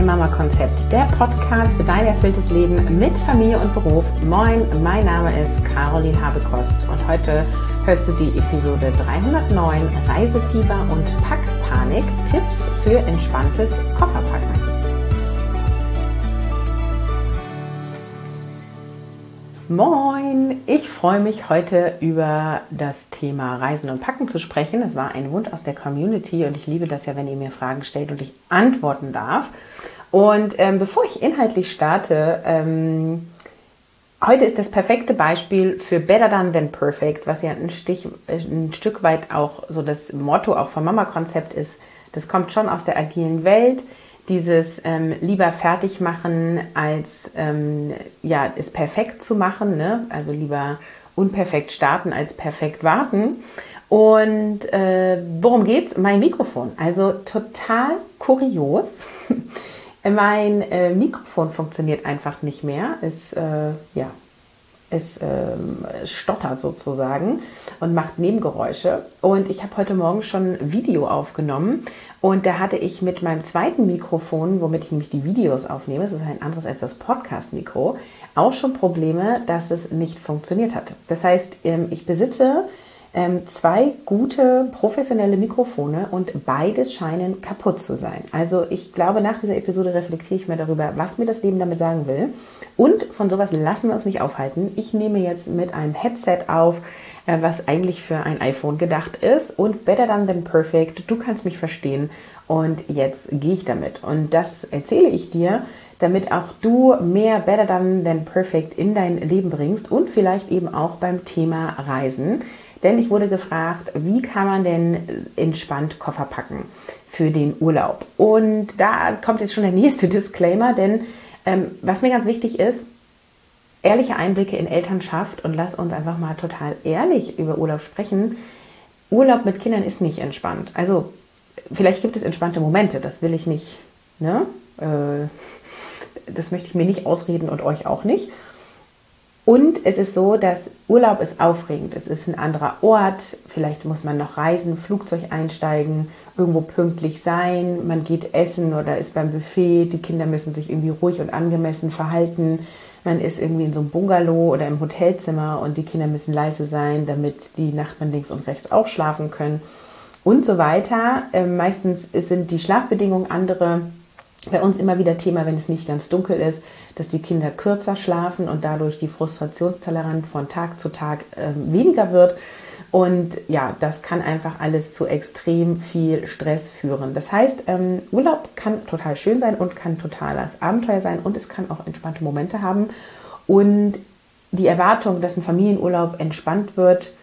bei Mama Konzept, der Podcast für dein erfülltes Leben mit Familie und Beruf. Moin, mein Name ist Caroline Habekost und heute hörst du die Episode 309 Reisefieber und Packpanik, Tipps für entspanntes Kofferpacken. Moin, ich freue mich heute über das Thema Reisen und Packen zu sprechen. Es war ein Wunsch aus der Community und ich liebe das ja, wenn ihr mir Fragen stellt und ich antworten darf. Und bevor ich inhaltlich starte, heute ist das perfekte Beispiel für Better Than Perfect, was ja ein Stück weit auch so das Motto auch vom Mama Konzept ist. Das kommt schon aus der agilen Welt. Dieses lieber fertig machen, als es perfekt zu machen, ne? Also lieber unperfekt starten, als perfekt warten. Und worum geht's? Mein Mikrofon. Also total kurios. Mein Mikrofon funktioniert einfach nicht mehr. Es stottert sozusagen und macht Nebengeräusche. Und ich habe heute Morgen schon ein Video aufgenommen und da hatte ich mit meinem zweiten Mikrofon, womit ich nämlich die Videos aufnehme, das ist ein anderes als das Podcast-Mikro, auch schon Probleme, dass es nicht funktioniert hat. Das heißt, ich besitze zwei gute professionelle Mikrofone und beides scheinen kaputt zu sein. Also ich glaube, nach dieser Episode reflektiere ich mir darüber, was mir das Leben damit sagen will. Und von sowas lassen wir uns nicht aufhalten. Ich nehme jetzt mit einem Headset auf, was eigentlich für ein iPhone gedacht ist. Und Better Than Perfect, du kannst mich verstehen. Und jetzt gehe ich damit. Und das erzähle ich dir, damit auch du mehr Better Than Perfect in dein Leben bringst und vielleicht eben auch beim Thema Reisen. Denn ich wurde gefragt, wie kann man denn entspannt Koffer packen für den Urlaub? Und da kommt jetzt schon der nächste Disclaimer, denn was mir ganz wichtig ist, ehrliche Einblicke in Elternschaft und lass uns einfach mal total ehrlich über Urlaub sprechen. Urlaub mit Kindern ist nicht entspannt. Also vielleicht gibt es entspannte Momente, das will ich nicht, ne? Das möchte ich mir nicht ausreden und euch auch nicht. Und es ist so, dass Urlaub ist aufregend. Es ist ein anderer Ort. Vielleicht muss man noch reisen, Flugzeug einsteigen, irgendwo pünktlich sein. Man geht essen oder ist beim Buffet. Die Kinder müssen sich irgendwie ruhig und angemessen verhalten. Man ist irgendwie in so einem Bungalow oder im Hotelzimmer und die Kinder müssen leise sein, damit die Nachbarn links und rechts auch schlafen können und so weiter. Meistens sind die Schlafbedingungen andere. Bei uns immer wieder Thema, wenn es nicht ganz dunkel ist, dass die Kinder kürzer schlafen und dadurch die Frustrationstoleranz von Tag zu Tag weniger wird. Und ja, das kann einfach alles zu extrem viel Stress führen. Das heißt, Urlaub kann total schön sein und kann totales Abenteuer sein und es kann auch entspannte Momente haben. Und die Erwartung, dass ein Familienurlaub entspannt wird,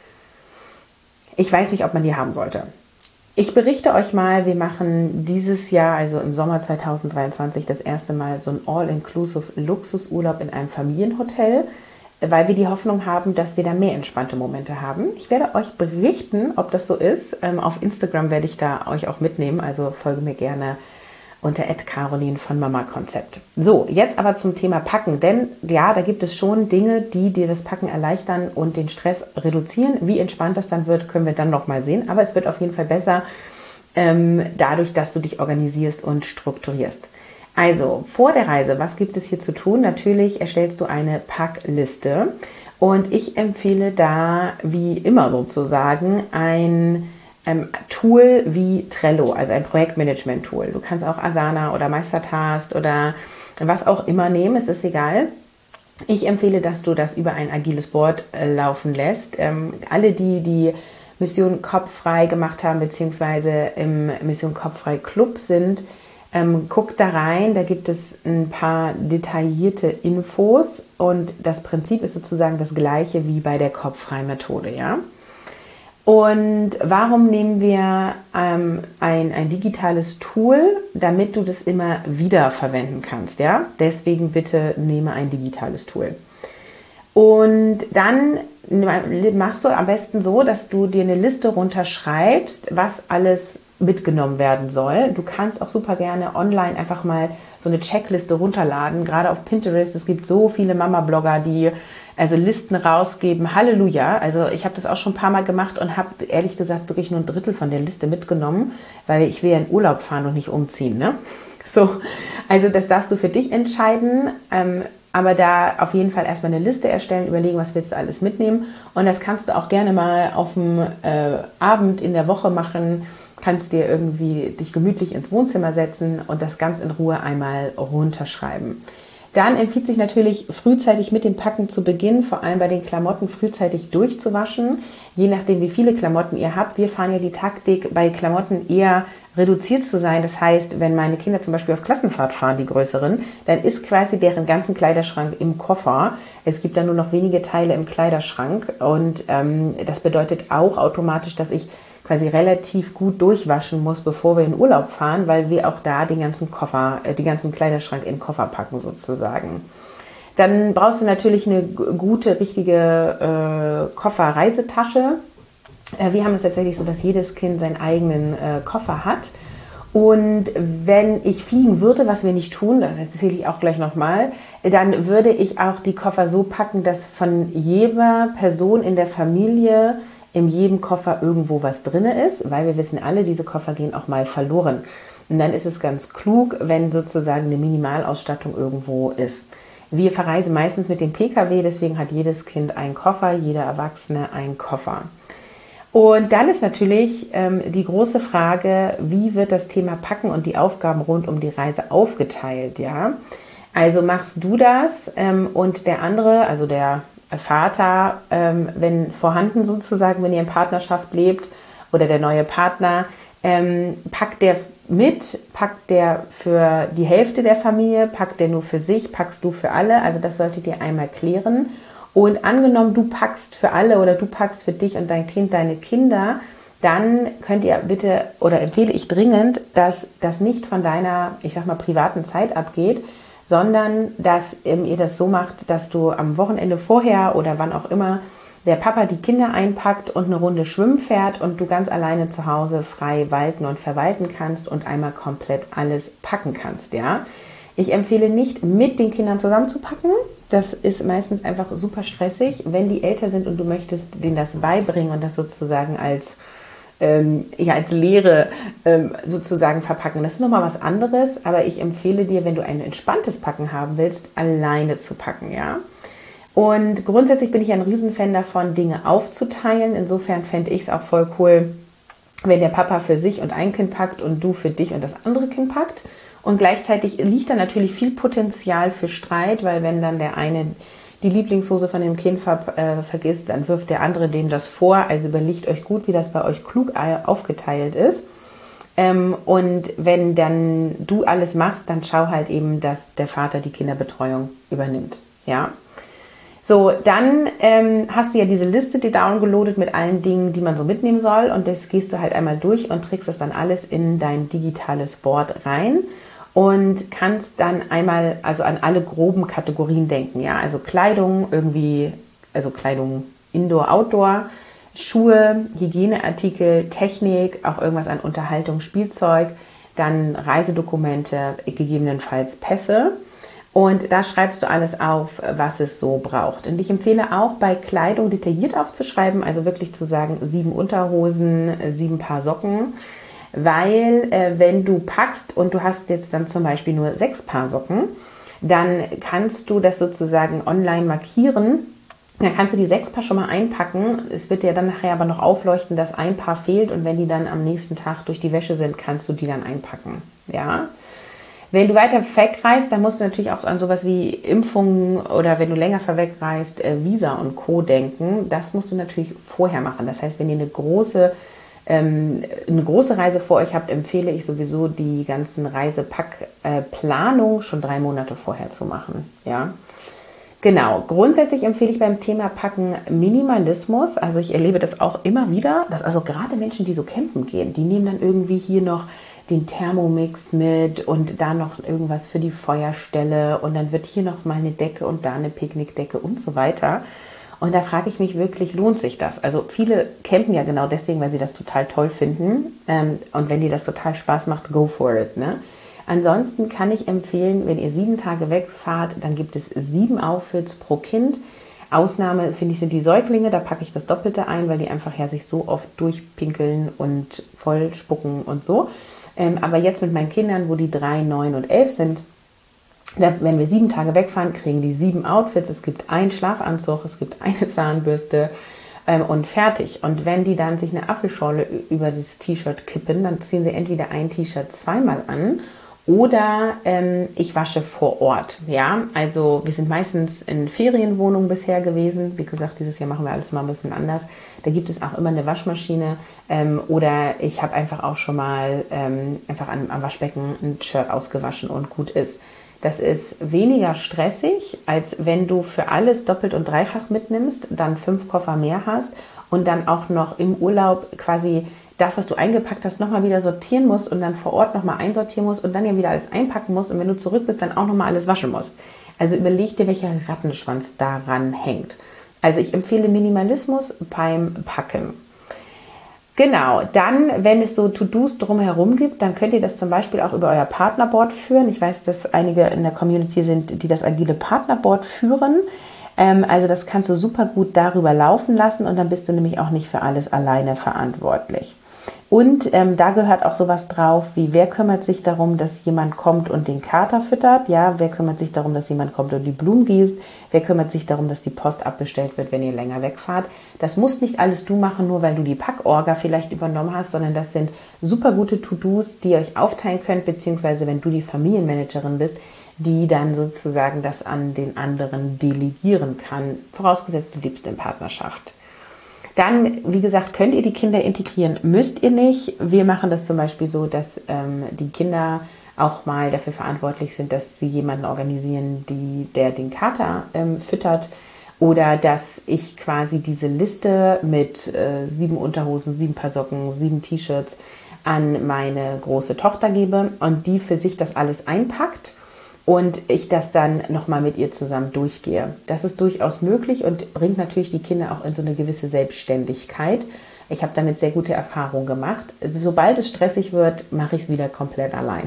ich weiß nicht, ob man die haben sollte. Ich berichte euch mal, wir machen dieses Jahr, also im Sommer 2023, das erste Mal so ein All-Inclusive Luxusurlaub in einem Familienhotel, weil wir die Hoffnung haben, dass wir da mehr entspannte Momente haben. Ich werde euch berichten, ob das so ist. Auf Instagram werde ich da euch auch mitnehmen, also folge mir gerne unter @Caroline von Mama Konzept. So, jetzt aber zum Thema Packen, denn ja, da gibt es schon Dinge, die dir das Packen erleichtern und den Stress reduzieren. Wie entspannt das dann wird, können wir dann nochmal sehen, aber es wird auf jeden Fall besser, dadurch, dass du dich organisierst und strukturierst. Also, vor der Reise, was gibt es hier zu tun? Natürlich erstellst du eine Packliste und ich empfehle da, wie immer sozusagen, ein Tool wie Trello, also ein Projektmanagement-Tool. Du kannst auch Asana oder Meistertask oder was auch immer nehmen, es ist egal. Ich empfehle, dass du das über ein agiles Board laufen lässt. Alle, die Mission Kopffrei gemacht haben, beziehungsweise im Mission Kopffrei Club sind, guckt da rein, da gibt es ein paar detaillierte Infos und das Prinzip ist sozusagen das gleiche wie bei der Kopffrei-Methode, ja. Und warum nehmen wir ein digitales Tool, damit du das immer wieder verwenden kannst, ja? Deswegen bitte nehme ein digitales Tool. Und dann machst du am besten so, dass du dir eine Liste runterschreibst, was alles mitgenommen werden soll. Du kannst auch super gerne online einfach mal so eine Checkliste runterladen, gerade auf Pinterest. Es gibt so viele Mama-Blogger, die also Listen rausgeben, Halleluja. Also ich habe das auch schon ein paar Mal gemacht und habe ehrlich gesagt wirklich nur ein Drittel von der Liste mitgenommen, weil ich will ja in Urlaub fahren und nicht umziehen, ne? So, also das darfst du für dich entscheiden, aber da auf jeden Fall erstmal eine Liste erstellen, überlegen, was willst du alles mitnehmen. Und das kannst du auch gerne mal auf dem Abend in der Woche machen, kannst dir irgendwie dich gemütlich ins Wohnzimmer setzen und das ganz in Ruhe einmal runterschreiben. Dann empfiehlt sich natürlich frühzeitig mit dem Packen zu beginnen, vor allem bei den Klamotten frühzeitig durchzuwaschen, je nachdem wie viele Klamotten ihr habt. Wir fahren ja die Taktik, bei Klamotten eher reduziert zu sein. Das heißt, wenn meine Kinder zum Beispiel auf Klassenfahrt fahren, die größeren, dann ist quasi deren ganzen Kleiderschrank im Koffer. Es gibt dann nur noch wenige Teile im Kleiderschrank und das bedeutet auch automatisch, dass ich quasi relativ gut durchwaschen muss, bevor wir in Urlaub fahren, weil wir auch da den ganzen Kleiderschrank in den Koffer packen sozusagen. Dann brauchst du natürlich eine gute, richtige Koffer-Reisetasche. Wir haben es tatsächlich so, dass jedes Kind seinen eigenen Koffer hat. Und wenn ich fliegen würde, was wir nicht tun, das erzähle ich auch gleich nochmal, dann würde ich auch die Koffer so packen, dass von jeder Person in der Familie in jedem Koffer irgendwo was drin ist, weil wir wissen alle, diese Koffer gehen auch mal verloren. Und dann ist es ganz klug, wenn sozusagen eine Minimalausstattung irgendwo ist. Wir verreisen meistens mit dem Pkw, deswegen hat jedes Kind einen Koffer, jeder Erwachsene einen Koffer. Und dann ist natürlich die große Frage, wie wird das Thema Packen und die Aufgaben rund um die Reise aufgeteilt, ja? Also machst du das und der andere, also der Vater, wenn vorhanden sozusagen, wenn ihr in Partnerschaft lebt oder der neue Partner, packt der mit, packt der für die Hälfte der Familie, packt der nur für sich, packst du für alle, also das solltet ihr einmal klären. Und angenommen, du packst für alle oder du packst für dich und dein Kind, deine Kinder, dann könnt ihr bitte oder empfehle ich dringend, dass das nicht von deiner, ich sag mal, privaten Zeit abgeht, sondern dass ihr das so macht, dass du am Wochenende vorher oder wann auch immer der Papa die Kinder einpackt und eine Runde schwimmen fährt und du ganz alleine zu Hause frei walten und verwalten kannst und einmal komplett alles packen kannst, ja. Ich empfehle nicht, mit den Kindern zusammen zu packen. Das ist meistens einfach super stressig. Wenn die älter sind und du möchtest denen das beibringen und das sozusagen als Lehre sozusagen verpacken. Das ist nochmal was anderes, aber ich empfehle dir, wenn du ein entspanntes Packen haben willst, alleine zu packen, ja. Und grundsätzlich bin ich ein Riesenfan davon, Dinge aufzuteilen. Insofern fände ich es auch voll cool, wenn der Papa für sich und ein Kind packt und du für dich und das andere Kind packt. Und gleichzeitig liegt da natürlich viel Potenzial für Streit, weil wenn dann der eine die Lieblingshose von dem Kind vergisst, dann wirft der andere dem das vor. Also überlegt euch gut, wie das bei euch klug aufgeteilt ist. Und wenn dann du alles machst, dann schau halt eben, dass der Vater die Kinderbetreuung übernimmt. Ja. So, dann hast du ja diese Liste dir downgeloadet mit allen Dingen, die man so mitnehmen soll. Und das gehst du halt einmal durch und trägst das dann alles in dein digitales Board rein. Und kannst dann einmal also an alle groben Kategorien denken, ja, also Kleidung irgendwie, also Kleidung Indoor, Outdoor, Schuhe, Hygieneartikel, Technik, auch irgendwas an Unterhaltung, Spielzeug, dann Reisedokumente, gegebenenfalls Pässe. Und da schreibst du alles auf, was es so braucht. Und ich empfehle auch bei Kleidung detailliert aufzuschreiben, also wirklich zu sagen 7 Unterhosen, 7 Paar Socken. Weil wenn du packst und du hast jetzt dann zum Beispiel nur 6 Paar Socken, dann kannst du das sozusagen online markieren. Dann kannst du die 6 Paar schon mal einpacken. Es wird dir dann nachher aber noch aufleuchten, dass ein Paar fehlt und wenn die dann am nächsten Tag durch die Wäsche sind, kannst du die dann einpacken. Ja. Wenn du weiter wegreist, dann musst du natürlich auch an sowas wie Impfungen oder wenn du länger wegreist, Visa und Co. denken. Das musst du natürlich vorher machen. Das heißt, wenn ihr eine große Reise vor euch habt, empfehle ich sowieso die ganzen Reisepackplanung schon 3 Monate vorher zu machen. Ja, genau. Grundsätzlich empfehle ich beim Thema Packen Minimalismus. Also ich erlebe das auch immer wieder, dass also gerade Menschen, die so campen gehen, die nehmen dann irgendwie hier noch den Thermomix mit und da noch irgendwas für die Feuerstelle und dann wird hier noch mal eine Decke und da eine Picknickdecke und so weiter. Und da frage ich mich wirklich, lohnt sich das? Also viele campen ja genau deswegen, weil sie das total toll finden. Und wenn dir das total Spaß macht, go for it. Ne? Ansonsten kann ich empfehlen, wenn ihr 7 Tage wegfahrt, dann gibt es 7 Outfits pro Kind. Ausnahme, finde ich, sind die Säuglinge, da packe ich das Doppelte ein, weil die einfach ja sich so oft durchpinkeln und voll spucken und so. Aber jetzt mit meinen Kindern, wo die 3, 9 und 11 sind, wenn wir 7 Tage wegfahren, kriegen die 7 Outfits. Es gibt einen Schlafanzug, es gibt eine Zahnbürste und fertig. Und wenn die dann sich eine Apfelschorle über das T-Shirt kippen, dann ziehen sie entweder ein T-Shirt zweimal an oder ich wasche vor Ort. Ja, also wir sind meistens in Ferienwohnungen bisher gewesen. Wie gesagt, dieses Jahr machen wir alles mal ein bisschen anders. Da gibt es auch immer eine Waschmaschine oder ich habe einfach auch schon mal einfach am Waschbecken ein Shirt ausgewaschen und gut ist. Das ist weniger stressig, als wenn du für alles doppelt und dreifach mitnimmst, dann 5 Koffer mehr hast und dann auch noch im Urlaub quasi das, was du eingepackt hast, nochmal wieder sortieren musst und dann vor Ort nochmal einsortieren musst und dann ja wieder alles einpacken musst und wenn du zurück bist, dann auch nochmal alles waschen musst. Also überleg dir, welcher Rattenschwanz daran hängt. Also ich empfehle Minimalismus beim Packen. Genau, dann, wenn es so To-Dos drumherum gibt, dann könnt ihr das zum Beispiel auch über euer Partnerboard führen. Ich weiß, dass einige in der Community sind, die das agile Partnerboard führen. Also das kannst du super gut darüber laufen lassen und dann bist du nämlich auch nicht für alles alleine verantwortlich. Und da gehört auch sowas drauf, wie wer kümmert sich darum, dass jemand kommt und den Kater füttert, ja, wer kümmert sich darum, dass jemand kommt und die Blumen gießt, wer kümmert sich darum, dass die Post abbestellt wird, wenn ihr länger wegfahrt. Das musst nicht alles du machen, nur weil du die Packorga vielleicht übernommen hast, sondern das sind super gute To-Dos, die ihr euch aufteilen könnt, beziehungsweise wenn du die Familienmanagerin bist, die dann sozusagen das an den anderen delegieren kann, vorausgesetzt du lebst in Partnerschaft. Dann, wie gesagt, könnt ihr die Kinder integrieren, müsst ihr nicht. Wir machen das zum Beispiel so, dass die Kinder auch mal dafür verantwortlich sind, dass sie jemanden organisieren, der den Kater füttert. Oder dass ich quasi diese Liste mit 7 Unterhosen, 7 Paar Socken, 7 T-Shirts an meine große Tochter gebe und die für sich das alles einpackt. Und ich das dann nochmal mit ihr zusammen durchgehe. Das ist durchaus möglich und bringt natürlich die Kinder auch in so eine gewisse Selbstständigkeit. Ich habe damit sehr gute Erfahrungen gemacht. Sobald es stressig wird, mache ich es wieder komplett allein.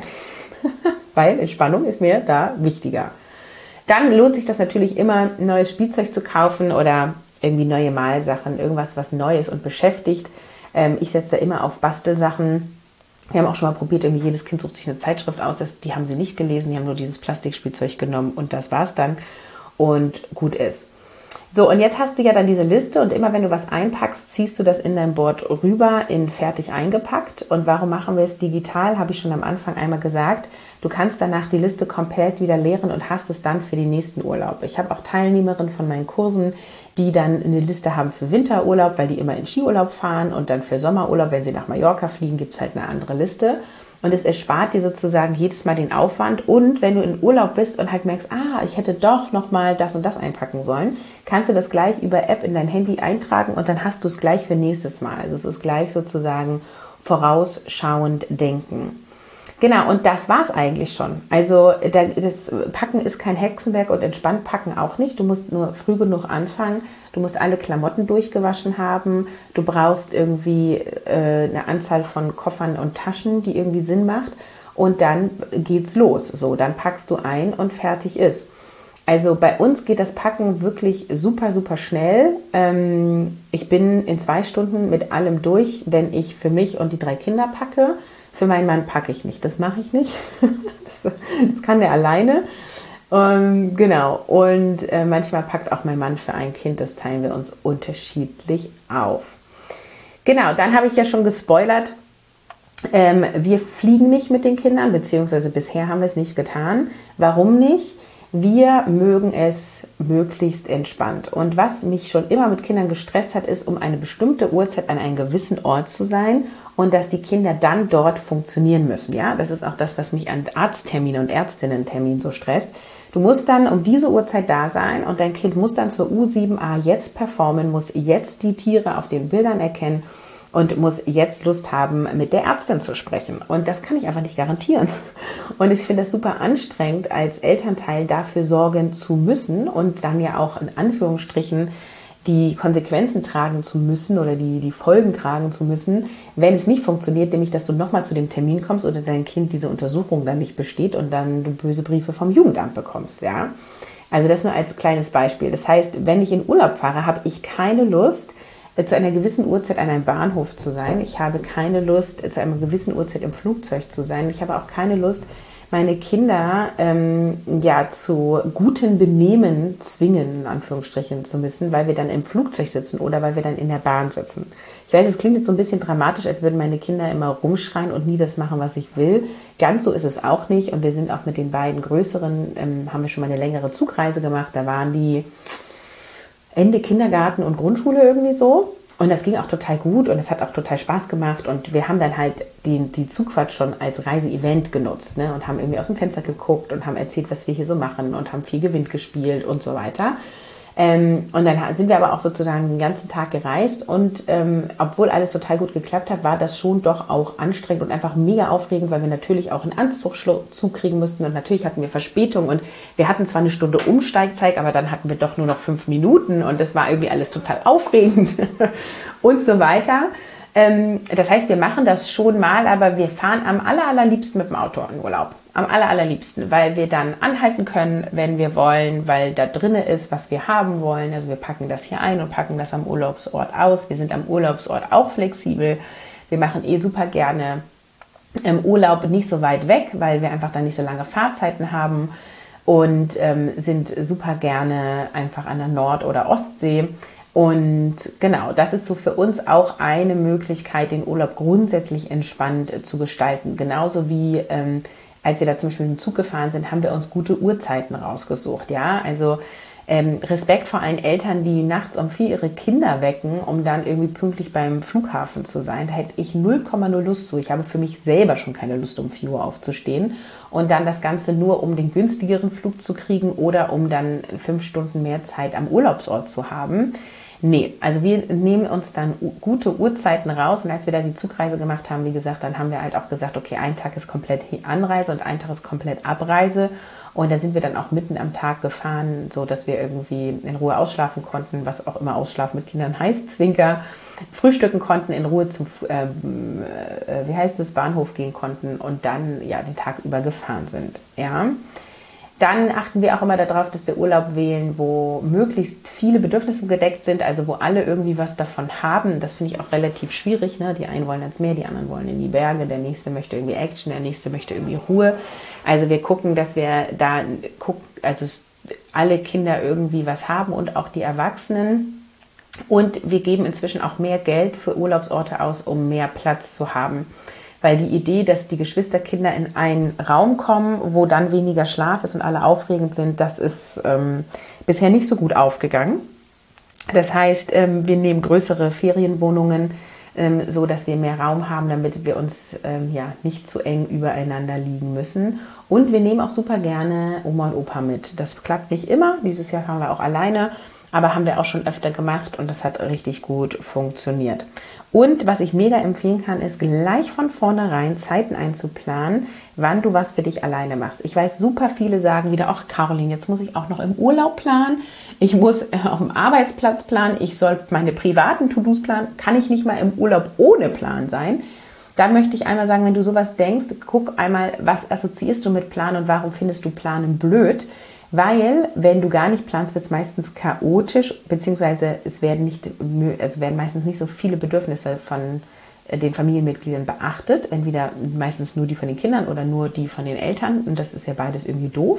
Weil Entspannung ist mir da wichtiger. Dann lohnt sich das natürlich immer, neues Spielzeug zu kaufen oder irgendwie neue Malsachen, irgendwas, was neu ist und beschäftigt. Ich setze da immer auf Bastelsachen. Wir haben auch schon mal probiert, irgendwie jedes Kind sucht sich eine Zeitschrift aus, die haben sie nicht gelesen, die haben nur dieses Plastikspielzeug genommen und das war's dann und gut ist. So, und jetzt hast du ja dann diese Liste und immer wenn du was einpackst, ziehst du das in dein Board rüber in fertig eingepackt. Und warum machen wir es digital, habe ich schon am Anfang einmal gesagt. Du kannst danach die Liste komplett wieder leeren und hast es dann für den nächsten Urlaub. Ich habe auch Teilnehmerinnen von meinen Kursen, die dann eine Liste haben für Winterurlaub, weil die immer in Skiurlaub fahren und dann für Sommerurlaub, wenn sie nach Mallorca fliegen, gibt es halt eine andere Liste. Und es erspart dir sozusagen jedes Mal den Aufwand. Und wenn du in Urlaub bist und halt merkst, ich hätte doch nochmal das und das einpacken sollen, kannst du das gleich über App in dein Handy eintragen und dann hast du es gleich für nächstes Mal. Also es ist gleich sozusagen vorausschauend denken. Genau, und das war's eigentlich schon. Also das Packen ist kein Hexenwerk und entspannt packen auch nicht. Du musst nur früh genug anfangen. Du musst alle Klamotten durchgewaschen haben. Du brauchst irgendwie eine Anzahl von Koffern und Taschen, die irgendwie Sinn macht. Und dann geht's los. So, dann packst du ein und fertig ist. Also bei uns geht das Packen wirklich super, super schnell. Ich bin in 2 Stunden mit allem durch, wenn ich für mich und die 3 Kinder packe. Für meinen Mann packe ich nicht, das mache ich nicht. Das kann der alleine. Genau, und manchmal packt auch mein Mann für ein Kind, das teilen wir uns unterschiedlich auf. Genau, dann habe ich ja schon gespoilert, wir fliegen nicht mit den Kindern, beziehungsweise bisher haben wir es nicht getan. Warum nicht? Wir mögen es möglichst entspannt. Und was mich schon immer mit Kindern gestresst hat, ist, um eine bestimmte Uhrzeit an einem gewissen Ort zu sein und dass die Kinder dann dort funktionieren müssen. Ja, das ist auch das, was mich an Arztterminen und Ärztinnenterminen so stresst. Du musst dann um diese Uhrzeit da sein und dein Kind muss dann zur U7a jetzt performen, muss jetzt die Tiere auf den Bildern erkennen und muss jetzt Lust haben, mit der Ärztin zu sprechen. Und das kann ich einfach nicht garantieren. Und ich finde das super anstrengend, als Elternteil dafür sorgen zu müssen und dann ja auch in Anführungsstrichen die Konsequenzen tragen zu müssen oder die Folgen tragen zu müssen, wenn es nicht funktioniert, nämlich dass du nochmal zu dem Termin kommst oder dein Kind diese Untersuchung dann nicht besteht und dann du böse Briefe vom Jugendamt bekommst. Ja? Also das nur als kleines Beispiel. Das heißt, wenn ich in Urlaub fahre, habe ich keine Lust, zu einer gewissen Uhrzeit an einem Bahnhof zu sein. Ich habe keine Lust, zu einer gewissen Uhrzeit im Flugzeug zu sein. Ich habe auch keine Lust, meine Kinder zu gutem Benehmen zwingen, in Anführungsstrichen, zu müssen, weil wir dann im Flugzeug sitzen oder weil wir dann in der Bahn sitzen. Ich weiß, es klingt jetzt so ein bisschen dramatisch, als würden meine Kinder immer rumschreien und nie das machen, was ich will. Ganz so ist es auch nicht. Und wir sind auch mit den beiden Größeren, haben wir schon mal eine längere Zugreise gemacht. Da waren die Ende Kindergarten und Grundschule irgendwie so. Und das ging auch total gut und es hat auch total Spaß gemacht. Und wir haben dann halt die Zugfahrt schon als Reiseevent genutzt, ne? Und haben irgendwie aus dem Fenster geguckt und haben erzählt, was wir hier so machen und haben viel Gewinn gespielt und so weiter. Und dann sind wir aber auch sozusagen den ganzen Tag gereist und obwohl alles total gut geklappt hat, war das schon doch auch anstrengend und einfach mega aufregend, weil wir natürlich auch einen Anzug zukriegen mussten und natürlich hatten wir Verspätung und wir hatten zwar eine Stunde Umsteigzeit, aber dann hatten wir doch nur noch 5 Minuten und das war irgendwie alles total aufregend und so weiter. Das heißt, wir machen das schon mal, aber wir fahren am allerliebsten mit dem Auto in Urlaub. Am allerliebsten, weil wir dann anhalten können, wenn wir wollen, weil da drinne ist, was wir haben wollen. Also wir packen das hier ein und packen das am Urlaubsort aus. Wir sind am Urlaubsort auch flexibel. Wir machen super gerne im Urlaub nicht so weit weg, weil wir einfach dann nicht so lange Fahrzeiten haben und sind super gerne einfach an der Nord- oder Ostsee. Und genau, das ist so für uns auch eine Möglichkeit, den Urlaub grundsätzlich entspannt zu gestalten. Genauso wie als wir da zum Beispiel mit dem Zug gefahren sind, haben wir uns gute Uhrzeiten rausgesucht. Ja, also Respekt vor allen Eltern, die nachts um 4 ihre Kinder wecken, um dann irgendwie pünktlich beim Flughafen zu sein. Da hätte ich 0,0 Lust zu. Ich habe für mich selber schon keine Lust, um 4 Uhr aufzustehen. Und dann das Ganze nur, um den günstigeren Flug zu kriegen oder um dann 5 Stunden mehr Zeit am Urlaubsort zu haben. Nee, also wir nehmen uns dann gute Uhrzeiten raus und als wir da die Zugreise gemacht haben, wie gesagt, dann haben wir halt auch gesagt, okay, ein Tag ist komplett Anreise und ein Tag ist komplett Abreise und da sind wir dann auch mitten am Tag gefahren, so dass wir irgendwie in Ruhe ausschlafen konnten, was auch immer Ausschlafen mit Kindern heißt, Zwinker, frühstücken konnten, in Ruhe zum, Bahnhof gehen konnten und dann ja den Tag über gefahren sind, ja. Dann achten wir auch immer darauf, dass wir Urlaub wählen, wo möglichst viele Bedürfnisse gedeckt sind, also wo alle irgendwie was davon haben. Das finde ich auch relativ schwierig, ne? Die einen wollen ans Meer, die anderen wollen in die Berge, der nächste möchte irgendwie Action, der nächste möchte irgendwie Ruhe. Also wir gucken, dass wir da alle Kinder irgendwie was haben und auch die Erwachsenen. Und wir geben inzwischen auch mehr Geld für Urlaubsorte aus, um mehr Platz zu haben. Weil die Idee, dass die Geschwisterkinder in einen Raum kommen, wo dann weniger Schlaf ist und alle aufregend sind, das ist bisher nicht so gut aufgegangen. Das heißt, wir nehmen größere Ferienwohnungen, so dass wir mehr Raum haben, damit wir uns nicht zu eng übereinander liegen müssen. Und wir nehmen auch super gerne Oma und Opa mit. Das klappt nicht immer. Dieses Jahr fahren wir auch alleine, aber haben wir auch schon öfter gemacht und das hat richtig gut funktioniert. Und was ich mega empfehlen kann, ist gleich von vornherein Zeiten einzuplanen, wann du was für dich alleine machst. Ich weiß, super viele sagen wieder, ach Caroline, jetzt muss ich auch noch im Urlaub planen, ich muss auf dem Arbeitsplatz planen, ich soll meine privaten To-Dos planen, kann ich nicht mal im Urlaub ohne Plan sein? Da möchte ich einmal sagen, wenn du sowas denkst, guck einmal, was assoziierst du mit Planen und warum findest du Planen blöd? Weil, wenn du gar nicht planst, wird es meistens chaotisch, beziehungsweise es werden meistens nicht so viele Bedürfnisse von den Familienmitgliedern beachtet. Entweder meistens nur die von den Kindern oder nur die von den Eltern. Und das ist ja beides irgendwie doof.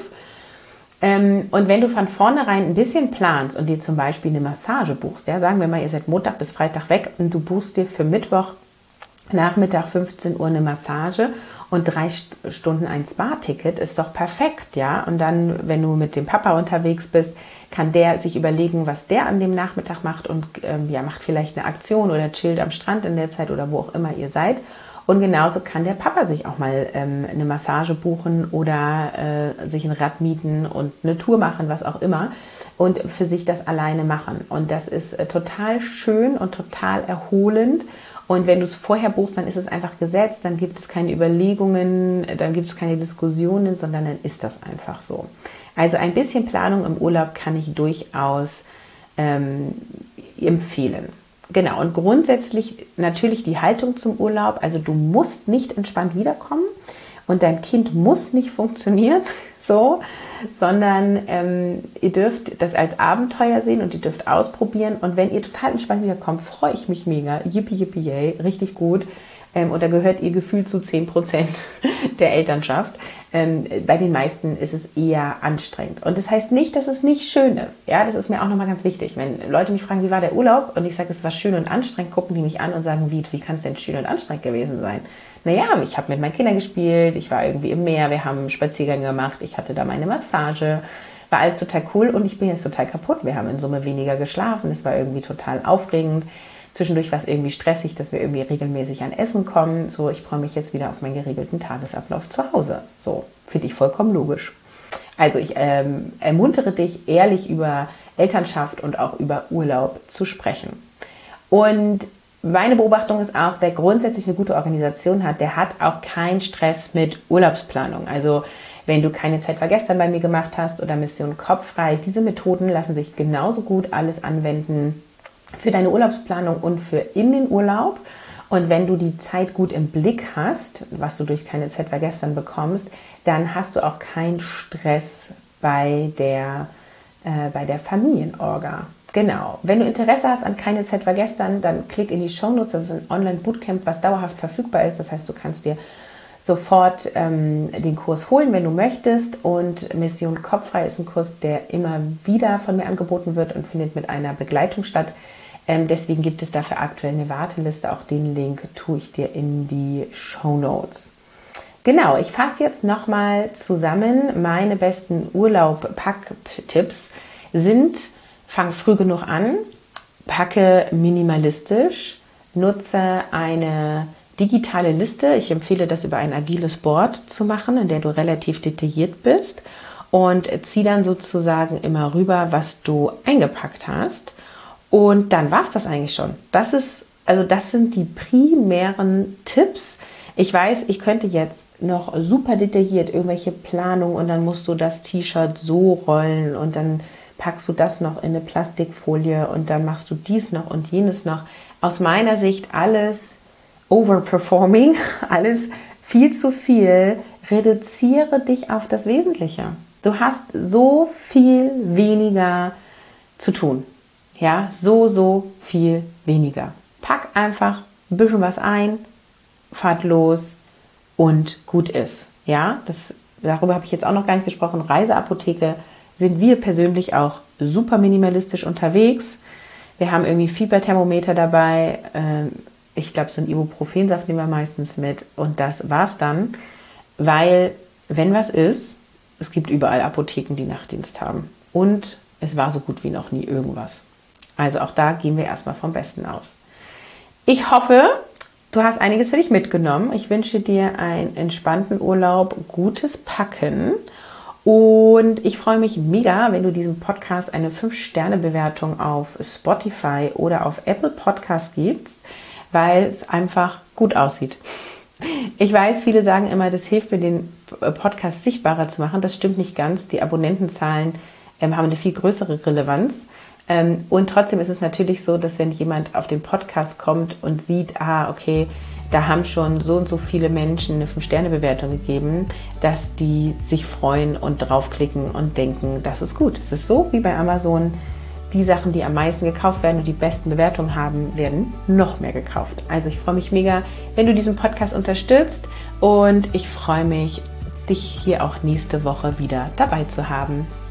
Und wenn du von vornherein ein bisschen planst und dir zum Beispiel eine Massage buchst, ja, sagen wir mal, ihr seid Montag bis Freitag weg und du buchst dir für Mittwoch Nachmittag 15 Uhr eine Massage und 3 Stunden ein Spa-Ticket, ist doch perfekt, ja. Und dann, wenn du mit dem Papa unterwegs bist, kann der sich überlegen, was der an dem Nachmittag macht und macht vielleicht eine Aktion oder chillt am Strand in der Zeit oder wo auch immer ihr seid. Und genauso kann der Papa sich auch mal eine Massage buchen oder sich ein Rad mieten und eine Tour machen, was auch immer, und für sich das alleine machen. Und das ist total schön und total erholend. Und wenn du es vorher buchst, dann ist es einfach gesetzt, dann gibt es keine Überlegungen, dann gibt es keine Diskussionen, sondern dann ist das einfach so. Also ein bisschen Planung im Urlaub kann ich durchaus empfehlen. Genau, und grundsätzlich natürlich die Haltung zum Urlaub. Also du musst nicht entspannt wiederkommen und dein Kind muss nicht funktionieren, so, sondern ihr dürft das als Abenteuer sehen und ihr dürft ausprobieren. Und wenn ihr total entspannt wiederkommt, freue ich mich mega. Yippie, yippie, yay, richtig gut. Und da gehört ihr gefühlt zu 10% der Elternschaft. Bei den meisten ist es eher anstrengend. Und das heißt nicht, dass es nicht schön ist. Ja, das ist mir auch nochmal ganz wichtig. Wenn Leute mich fragen, wie war der Urlaub? Und ich sage, es war schön und anstrengend, gucken die mich an und sagen, wie kann es denn schön und anstrengend gewesen sein? Naja, ich habe mit meinen Kindern gespielt, ich war irgendwie im Meer, wir haben Spaziergänge gemacht, ich hatte da meine Massage, war alles total cool und ich bin jetzt total kaputt. Wir haben in Summe weniger geschlafen, es war irgendwie total aufregend. Zwischendurch war es irgendwie stressig, dass wir irgendwie regelmäßig an Essen kommen. So, ich freue mich jetzt wieder auf meinen geregelten Tagesablauf zu Hause. So, finde ich vollkommen logisch. Also ich ermuntere dich, ehrlich über Elternschaft und auch über Urlaub zu sprechen. Und meine Beobachtung ist auch, wer grundsätzlich eine gute Organisation hat, der hat auch keinen Stress mit Urlaubsplanung. Also wenn du keine Zeit war gestern bei mir gemacht hast oder Mission Kopffrei, diese Methoden lassen sich genauso gut alles anwenden für deine Urlaubsplanung und für in den Urlaub. Und wenn du die Zeit gut im Blick hast, was du durch keine Zeit war gestern bekommst, dann hast du auch keinen Stress bei der Familienorga. Genau. Wenn du Interesse hast an keine Zeit war gestern, dann klick in die Shownotes. Das ist ein Online-Bootcamp, was dauerhaft verfügbar ist. Das heißt, du kannst dir sofort den Kurs holen, wenn du möchtest. Und Mission Kopffrei ist ein Kurs, der immer wieder von mir angeboten wird und findet mit einer Begleitung statt. Deswegen gibt es dafür aktuell eine Warteliste. Auch den Link tue ich dir in die Shownotes. Genau, ich fasse jetzt nochmal zusammen. Meine besten Urlaub-Pack-Tipps sind: Fang früh genug an, packe minimalistisch, nutze eine digitale Liste. Ich empfehle das über ein agiles Board zu machen, in der du relativ detailliert bist, und zieh dann sozusagen immer rüber, was du eingepackt hast. Und dann war es das eigentlich schon. Das sind die primären Tipps. Ich weiß, ich könnte jetzt noch super detailliert irgendwelche Planungen und dann musst du das T-Shirt so rollen und dann packst du das noch in eine Plastikfolie und dann machst du dies noch und jenes noch. Aus meiner Sicht alles overperforming, alles viel zu viel. Reduziere dich auf das Wesentliche. Du hast so viel weniger zu tun. Ja, so viel weniger. Pack einfach ein bisschen was ein, fahrt los und gut ist. Ja, darüber habe ich jetzt auch noch gar nicht gesprochen. Reiseapotheke sind wir persönlich auch super minimalistisch unterwegs. Wir haben irgendwie Fieberthermometer dabei. Ich glaube, so ein Ibuprofensaft nehmen wir meistens mit. Und das war's dann, weil, wenn was ist, es gibt überall Apotheken, die Nachtdienst haben. Und es war so gut wie noch nie irgendwas. Also auch da gehen wir erstmal vom Besten aus. Ich hoffe, du hast einiges für dich mitgenommen. Ich wünsche dir einen entspannten Urlaub, gutes Packen. Und ich freue mich mega, wenn du diesem Podcast eine 5-Sterne-Bewertung auf Spotify oder auf Apple Podcasts gibst, weil es einfach gut aussieht. Ich weiß, viele sagen immer, das hilft mir, den Podcast sichtbarer zu machen. Das stimmt nicht ganz. Die Abonnentenzahlen haben eine viel größere Relevanz. Und trotzdem ist es natürlich so, dass wenn jemand auf den Podcast kommt und sieht, okay, da haben schon so und so viele Menschen eine 5-Sterne-Bewertung gegeben, dass die sich freuen und draufklicken und denken, das ist gut. Es ist so wie bei Amazon, die Sachen, die am meisten gekauft werden und die besten Bewertungen haben, werden noch mehr gekauft. Also ich freue mich mega, wenn du diesen Podcast unterstützt, und ich freue mich, dich hier auch nächste Woche wieder dabei zu haben.